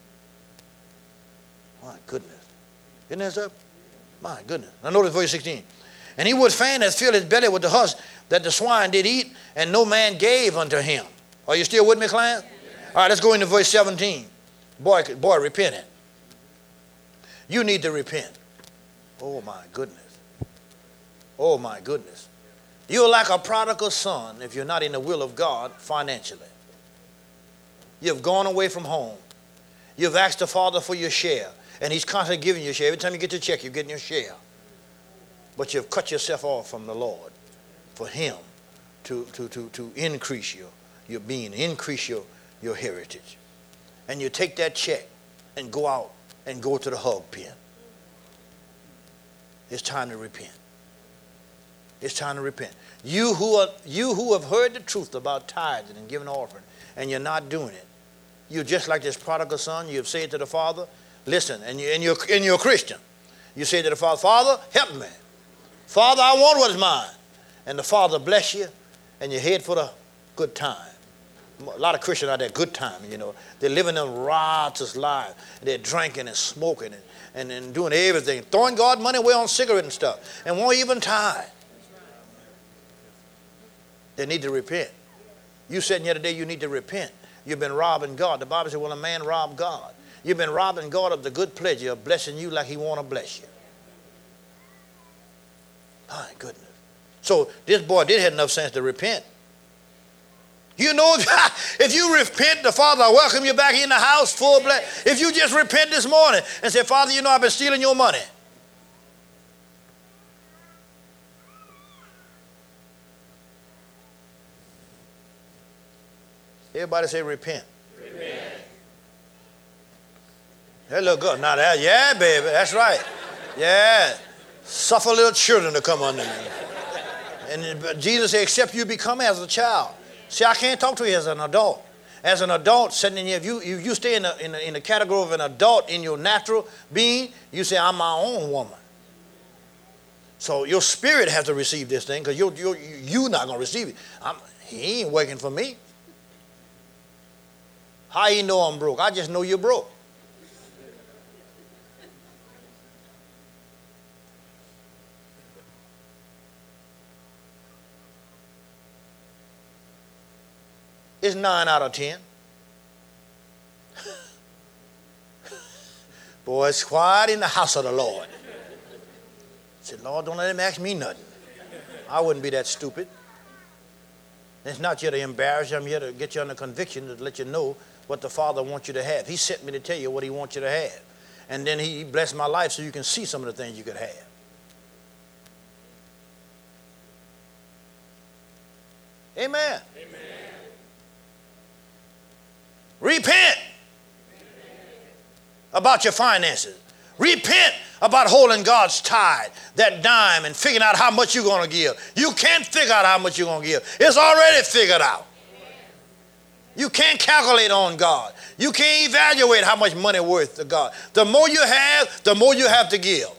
My goodness. Isn't that so? My goodness. Now notice verse sixteen. And he would fain have filled his belly with the husk that the swine did eat, and no man gave unto him. Are you still with me, client? All right, let's go into verse seventeen. Boy, boy, repenting. You need to repent. Oh, my goodness. Oh, my goodness. You're like a prodigal son if you're not in the will of God financially. You've gone away from home. You've asked the Father for your share, and he's constantly giving you a share. Every time you get your check, you're getting your share. But you've cut yourself off from the Lord for him to, to, to, to increase your, your being, increase your, your heritage. And you take that check and go out and go to the hog pen. It's time to repent. It's time to repent. You who are, you who have heard the truth about tithing and giving offering, and you're not doing it, you're just like this prodigal son. You've said to the Father, listen, and, you, and, you're, and you're a Christian. You say to the Father, Father, help me. Father, I want what is mine. and the Father bless you, and you're head for the good time. A lot of Christians out there, good time, you know. They're living them riotous lives. They're drinking and smoking and, and, and doing everything, throwing God money away on cigarettes and stuff, and won't even tithe. They need to repent. You said the other day you need to repent. You've been robbing God. The Bible said, well, a man robbed God. You've been robbing God of the good pleasure of blessing you like he want to bless you. My goodness. So this boy did have enough sense to repent. You know, if you repent, the Father will welcome you back in the house full blessing. If you just repent this morning and say, Father, you know I've been stealing your money. Everybody say repent. Repent. That look good. Now that, yeah, baby, that's right. Yeah. Suffer little children to come under you. And Jesus said, except you become as a child. See, I can't talk to you as an adult. As an adult, sitting in here, if you, if you stay in the, in, the, in the category of an adult in your natural being, you say, I'm my own woman. So your spirit has to receive this thing because you're, you're, you're not going to receive it. I'm, he ain't working for me. How you know I'm broke? I just know you're broke. It's nine out of ten. Boy, it's quiet in the house of the Lord. I said, Lord, don't let him ask me nothing. I wouldn't be that stupid. It's not here to embarrass you. I'm here to get you under conviction to let you know what the Father wants you to have. He sent me to tell you what he wants you to have. And then he blessed my life so you can see some of the things you could have. Amen. Amen. Repent about your finances. Repent about holding God's tithe, that dime, and figuring out how much you're going to give. You can't figure out how much you're going to give. It's already figured out. You can't calculate on God. You can't evaluate how much money worth to God. The more you have, the more you have to give.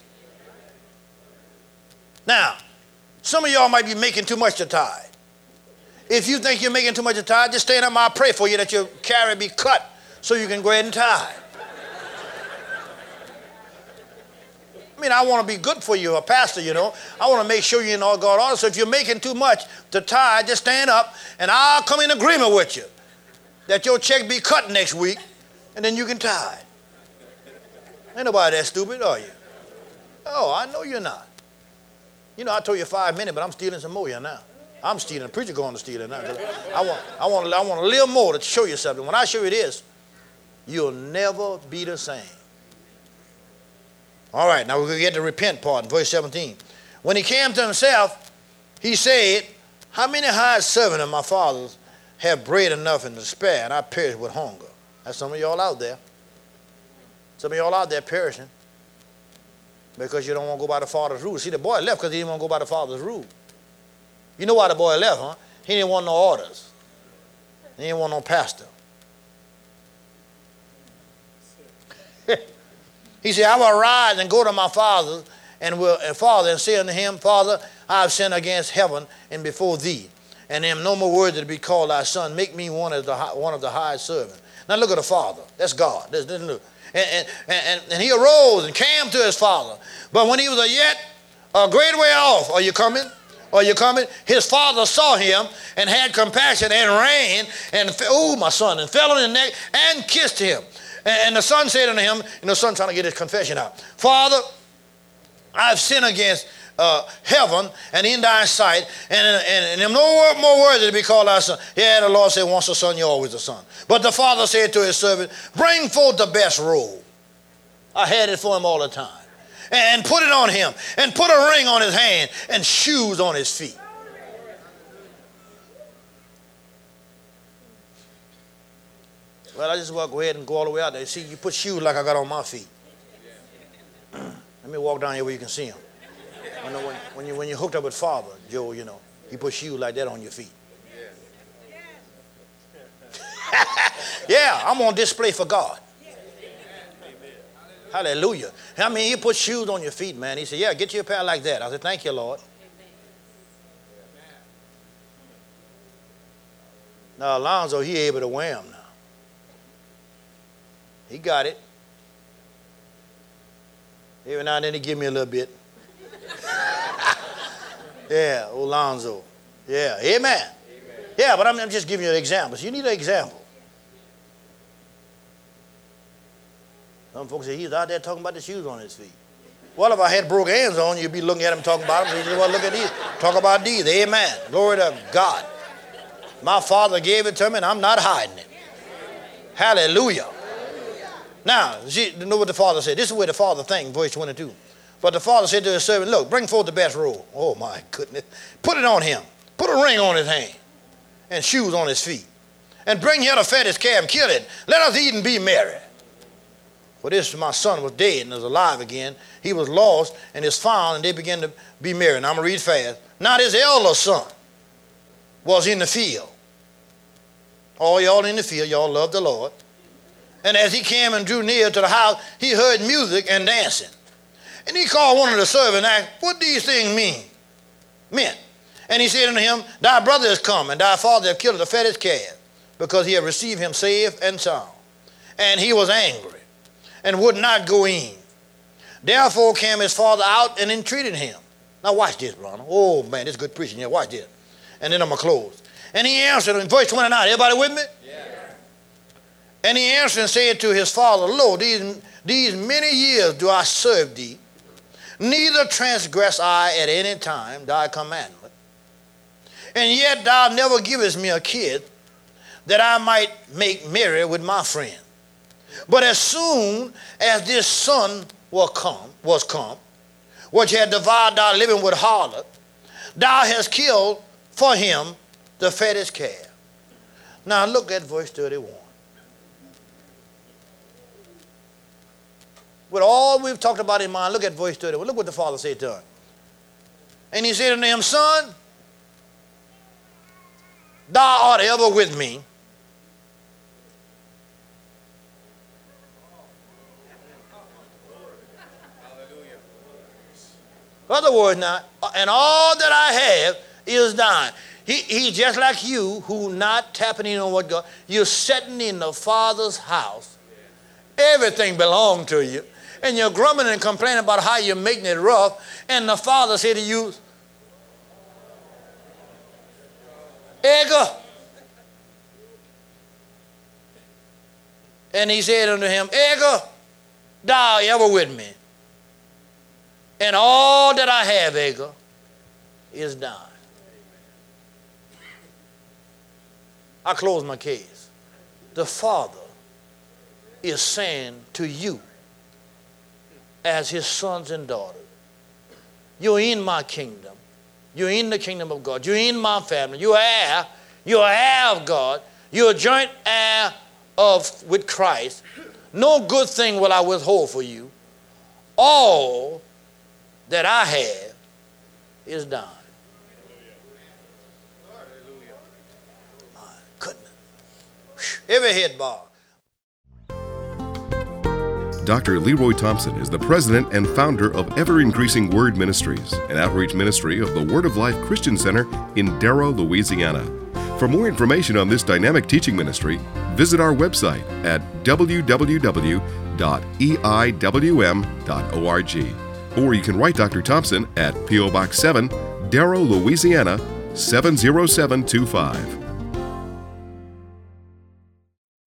Now, some of y'all might be making too much to tithe. If you think you're making too much to tithe, just stand up and I'll pray for you that your carry be cut so you can go ahead and tithe. I mean, I want to be good for you, a pastor, you know. I want to make sure you know God honor. So if you're making too much to tithe, just stand up and I'll come in agreement with you that your check be cut next week and then you can tithe. Ain't nobody that stupid, are you? Oh, I know you're not. You know, I told you five minutes, but I'm stealing some more here now. I'm stealing. The preacher going to steal it now. I want, I want, I want a little more to show you something. When I show you this, you'll never be the same. All right, now we're going to get the repent part in verse seventeen. When he came to himself, he said, how many hired servants of my father's have bread enough and to spare, and I perish with hunger? That's some of y'all out there. Some of y'all out there perishing because you don't want to go by the father's rule. See, the boy left because he didn't want to go by the father's rule. You know why the boy left, huh? He didn't want no orders. He didn't want no pastor. He said, I will rise and go to my father and will and father and say unto him, Father, I have sinned against heaven and before thee, and am no more worthy to be called thy son. Make me one of the one of the hired servants. Now look at the father. That's God. That's, that's, look. And, and, and, and he arose and came to his father. But when he was a yet a great way off, are you coming? Are you coming? His father saw him and had compassion and ran and, oh, my son, and fell on his neck and kissed him. And the son said unto him, and the son trying to get his confession out, Father, I've sinned against uh, heaven and in thy sight, and, and, and am no more worthy to be called thy son. Yeah, the Lord said, once a son, you're always a son. But the father said to his servant, bring forth the best robe. I had it for him all the time. And put it on him, and put a ring on his hand, and shoes on his feet. Well, I just want to go ahead and go all the way out there. See, you put shoes like I got on my feet. Let me walk down here where you can see them. You know, when, when, you, when you're hooked up with Father, Joe, you know, you put shoes like that on your feet. Yeah, I'm on display for God. Hallelujah. I mean, he put shoes on your feet, man. He said, yeah, get you a pair like that. I said, thank you, Lord. Now, Alonzo, he able to wear them now. He got it. Every now and then he give me a little bit. Yeah, Alonzo. Yeah, amen. Amen. Yeah, but I'm, I'm just giving you examples. You need an example. Some folks say he's out there talking about the shoes on his feet. Well, if I had broke hands on, you'd be looking at him talking about them. So you just want to look at these. Talk about these. Amen. Glory to God. My Father gave it to me, and I'm not hiding it. Hallelujah. Now, see, you know what the Father said? This is where the Father thinks, verse twenty-two. But the Father said to his servant, look, bring forth the best robe. Oh, my goodness. Put it on him. Put a ring on his hand and shoes on his feet. And bring here the fattest calf and kill it. Let us eat and be merry. For this my son was dead and is alive again. He was lost and is found, and they began to be merry. Now I'm going to read fast. Now this elder son was in the field. All y'all in the field, y'all love the Lord. And as he came and drew near to the house, he heard music and dancing. And he called one of the servants and asked, what these things mean? Meant. And he said unto him, thy brother is come, and thy father hath killed the fattest calf, because he had received him safe and sound. And he was angry, and would not go in. Therefore came his father out and entreated him. Now watch this, brother. Oh man, this is good preaching here. Watch this. And then I'm going to close. And he answered in verse twenty-nine. Everybody with me? Yeah. And he answered and said to his father, lo, these, these many years do I serve thee, neither transgress I at any time thy commandment. And yet thou never givest me a kid, that I might make merry with my friend. But as soon as this son was come, was come, which had devoured thy living with harlot, thou hast killed for him the fattest calf. Now look at verse thirty-one. With all we've talked about in mind, look at verse thirty-one. Look what the father said to him. And he said unto him, son, thou art ever with me. In other words now, and all that I have is thine. He, he just like you who not tapping in on what God, you're sitting in the Father's house. Everything belongs to you. And you're grumbling and complaining about how you're making it rough. And the Father said to you, Edgar. And he said unto him, Edgar, thou ever with me. And all that I have, Edgar, is thine. I close my case. The Father is saying to you, as his sons and daughters, you're in my kingdom. You're in the kingdom of God. You're in my family. You're heir. You're heir of God. You're a joint heir of with Christ. No good thing will I withhold for you. All that I have is thine. My goodness. Every head bow. Doctor Leroy Thompson is the president and founder of Ever Increasing Word Ministries, an outreach ministry of the Word of Life Christian Center in Darrow, Louisiana. For more information on this dynamic teaching ministry, visit our website at w w w dot e i w m dot org. Or you can write Doctor Thompson at P O Box seven, Darrow, Louisiana seven zero seven two five.